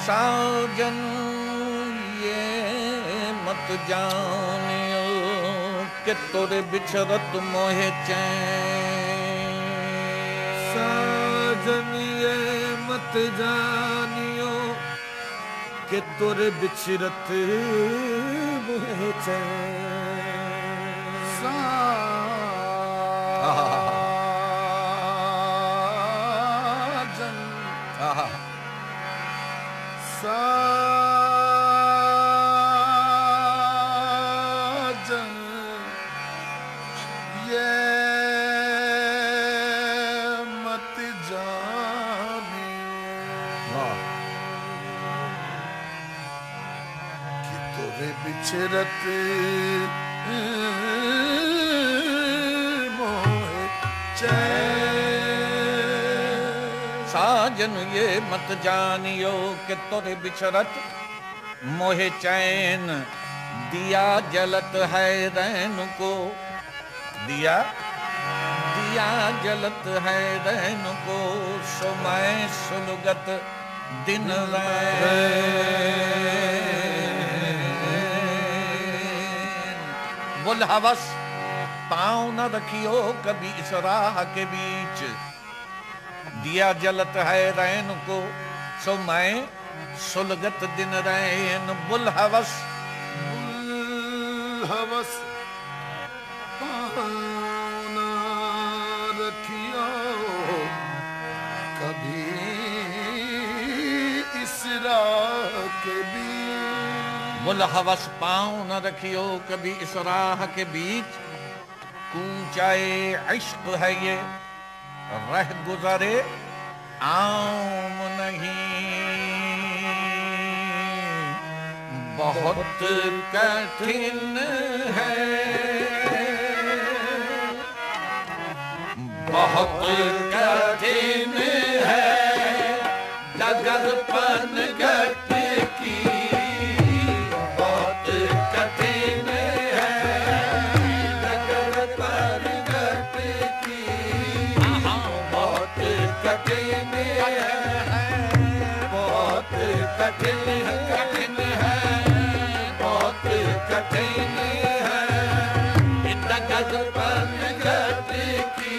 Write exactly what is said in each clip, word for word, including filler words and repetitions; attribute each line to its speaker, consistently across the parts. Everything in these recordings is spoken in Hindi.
Speaker 1: साजन ये मत जानियो कि तोरे बिछरत मोहे चैन।
Speaker 2: साजन ये मत जानियो कि तोरे बिछरत मोहे चैन। साजन साजन ये मत जानियो कि तोरे बिछरत मोहे चैन।
Speaker 1: साजन ये मत जानियो कि तोरे बिछरत मोहे चैन। दिया जलत है रैन को, दिया दिया जलत है रैन को, सो मैं सुलगत दिन रैन। बुल हवस पाँव न रखियो कभी इस राह के बीच। दिया जलत है रैन को, सो मैं सुलगत दिन रैन। बुल हवस
Speaker 2: बुल हवस पाँव न रखियो कभी इस राह के बीच।
Speaker 1: बुल हवस पाँव न रखियो कभी इस राह के बीच। कूचाए इश्क है ये रह गुजरे आम नहीं। बहुत कठिन है, बहुत कठिन है डगर पन घट की। बहुत कठिन है डगर पन घट की। बहुत कठिन है, बहुत कठिन है, कठिन है, बहुत कठिन है डगर पन घट की।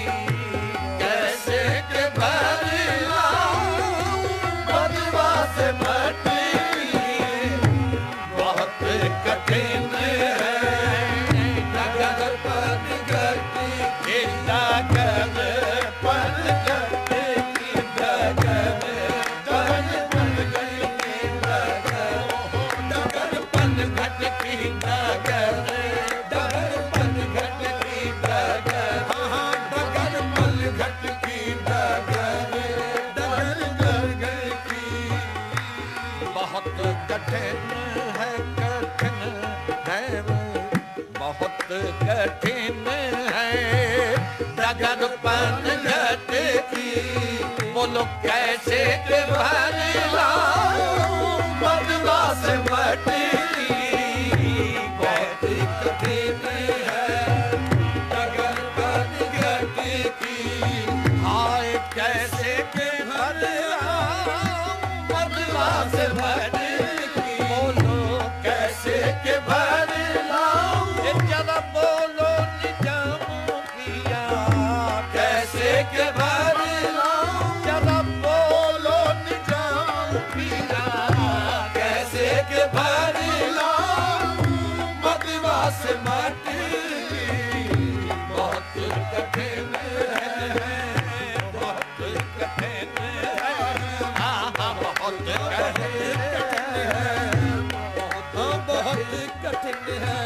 Speaker 1: कैसे के भर लाऊं बदवा से मटी की। बहुत कठिन है डगर पन घट की। डगर पन घट की, डगर पन पन घट की, डगर डगर पन घट की, डगर डगर पन घट की, डगर हाँ डगर पन घट की, डगर डगर डगर की। बहुत कठिन है, कठिन है, बहुत कठिन है डगर पन घट की। बोलो कैसे के भर लाऊं बदवा से मटी की। बहुत कठिन है डगर पन घट की। हाय कैसे के भर लाऊं बदवा से मटी की। बोलो कैसे के भर लाऊं जरा बोलो निजामों किया। कैसे के भर लाऊं जरा बोलो निजाम किया। कैसे के भर लाऊं बदवा से मटी की। बहुत कठिन है, बहुत कठिन है, हाँ हाँ बहुत कठिन है, बहुत बहुत कठिन है।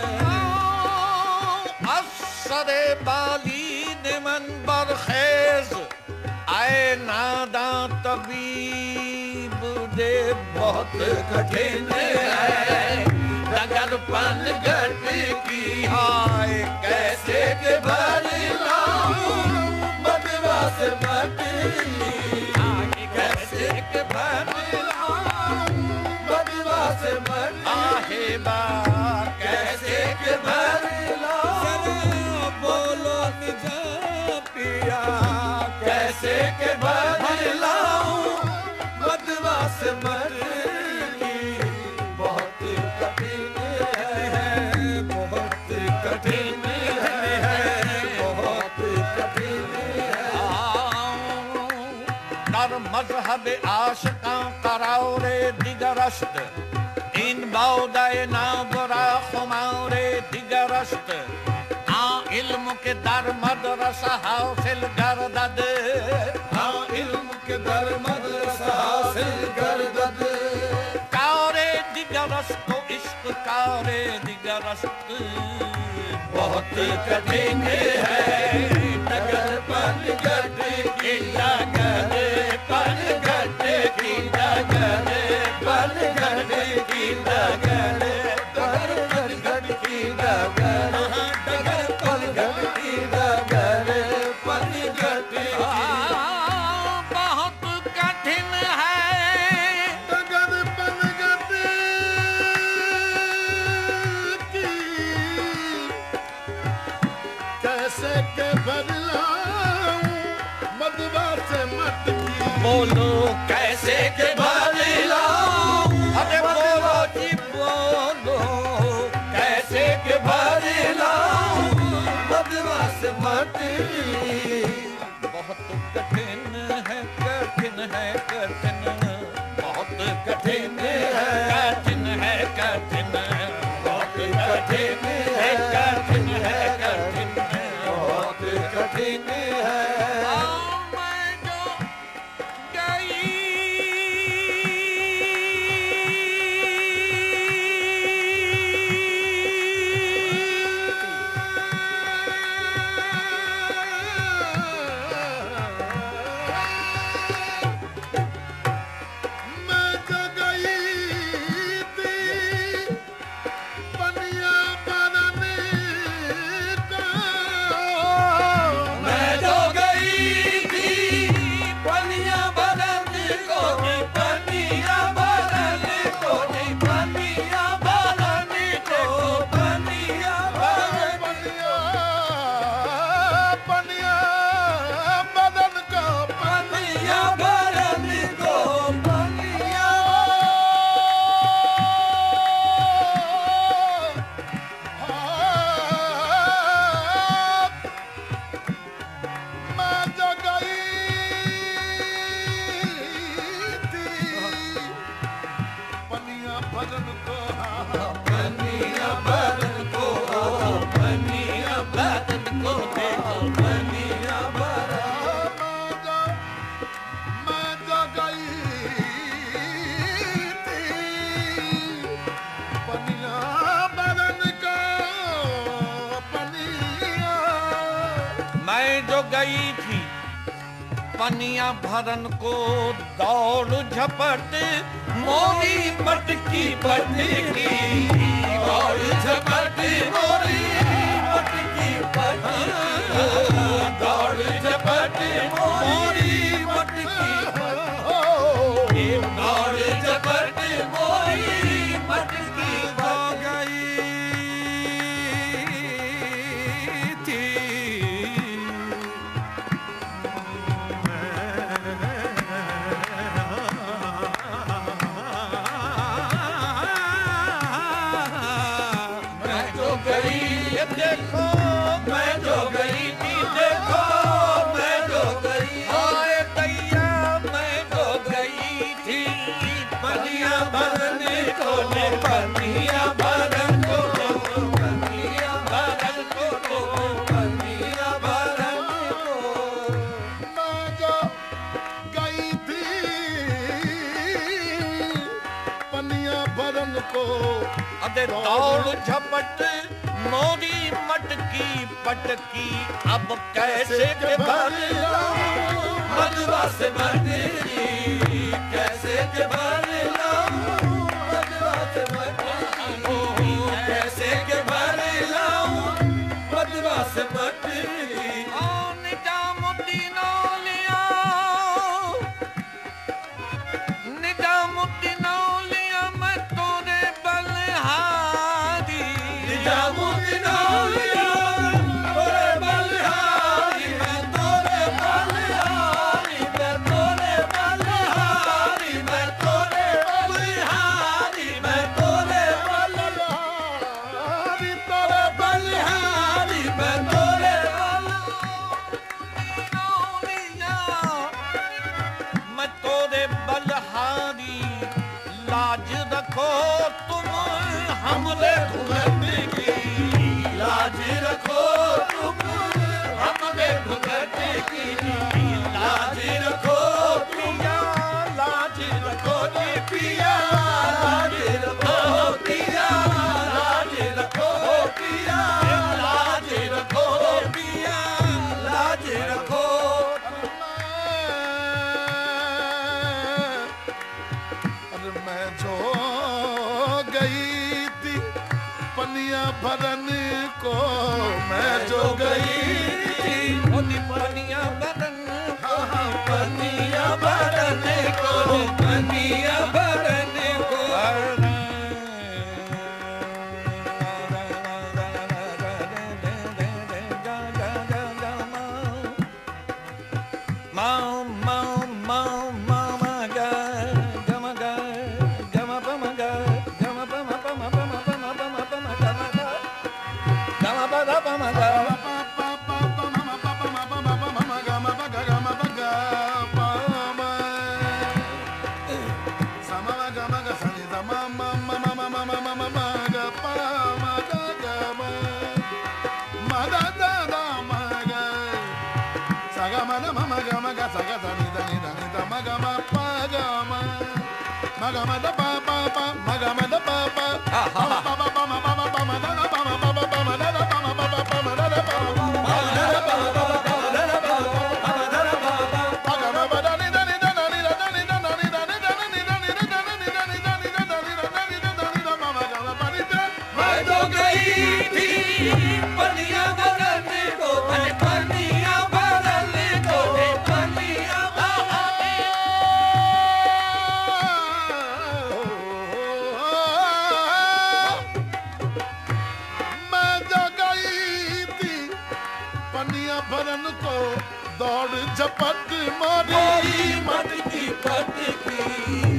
Speaker 1: असरे बाली ने मन बरखेज आए नादा तबीब दे। बहुत कठिन है डगर पन घट की। हाय कैसे के भर लाऊं बदवा से मटी की। कैसे के भर लाऊं बदवा से मटी। आहे बा कैसे के भर लाऊं बोलो निजा पिया। कैसे के भर लाऊं बदवा से मटी। के आशिकां कराओ रे दिगरस्त इन बाउदाए ना बरा खुमाओ रे दिगरस्त आ इल्म के दर मदरसा हासिल गर्दद
Speaker 2: आ इल्म के दर मदरसा हासिल गर्दद
Speaker 1: कारे दिगरस्त इश्क कारे दिगरस्त बहुत कठिन है नगर पनघट की नगर पनघट की नगर पनघट की नगर नगर पनघट की नगर नगर पनघट की नगर पनघट बहुत कठिन है
Speaker 2: नगर पनघट की कैसे के बदलाऊं मधुबा से मत की
Speaker 1: बोलो कैसे के बदलाऊं अरे बोलो जी बोलो कैसे के बदलाऊं मधुबा से मत की बहुत कठिन है कठिन है कठिन बहुत कठिन है कठिन है कठिन बहुत कठिन है कठिन है कठिन बहुत कठिन है मैं जो गई
Speaker 2: मैं जो गई थी पनिया बनने को
Speaker 1: मैं जो गई थी पनिया बदन को नी पनिया बदन को नी पनिया बदन को पनिया बदन
Speaker 2: पनिया पनिया बदन को
Speaker 1: पनिया बदन को पनिया
Speaker 2: मैं जो गई थी पनिया बदन को
Speaker 1: पनिया बदन को पनिया बदन को देखो पनिया बदन
Speaker 2: मैं जो गई थी पनिया बदन को पनिया
Speaker 1: मैं जो गई थी पनिया भरन को दौड़ झपट मोरी मटकी पटकी दौड़ झपट मोरी मटकी पटकी दौड़ झपट मोरी मटकी पटकी दौड़ झपट मोरी मटकी हो गई थी मैं जो गई देखो मैं जो गई थी देखो मैं जो गई हाय दैया मैं जो गई थी पनिया भरन को ने पनिया भरन को पनिया भरन को पनिया भरन को
Speaker 2: मैं जो गई थी पनिया बदन को
Speaker 1: अरे दौड़ झपट मोरी मटकी पटकी अब कैसे के भर लाऊं मधुआ से मटकी कैसे के भर लाऊं मधुआ से मटकी कैसे के भर लाऊं मधुआ से मटकी ओ निजामुद्दीन औलिया निजामुद्दीन औलिया मैं तोरे बलहारी निजामुद्दीन औलिया तोरे बलहारी मैं तोरे बलहारी मैं तोरे बलहारी
Speaker 2: पिया लाज रखो पिया लाज रखो पिया लाज रखो पिया लाज रखो।
Speaker 3: अरे मैं जो गई थी पनिया भरन को, मैं जो गई
Speaker 1: थी पनिया भरन को,
Speaker 2: पनिया भरन को पनिया भरन को।
Speaker 3: Magama da ba ba ba, magama da ba ba, ba ba ba ba ba ba ba ba da da ba ba ba ba ba da da ba ba ba ba ba da da ba ba ba ba da da ba ba ba ba da da ba ba ba da da ba ba magama ba da ni da ni da na ni da ni da na ni da ni da ni da ni da ni da ni da ni da ni da ni da ni da ni da ba magama ba ni da।
Speaker 2: मैं तो गई थी पनिया भरन को, पनिया भरन को पनिया
Speaker 3: भरन को दौड़ झपट मारी
Speaker 2: मटकी पटकी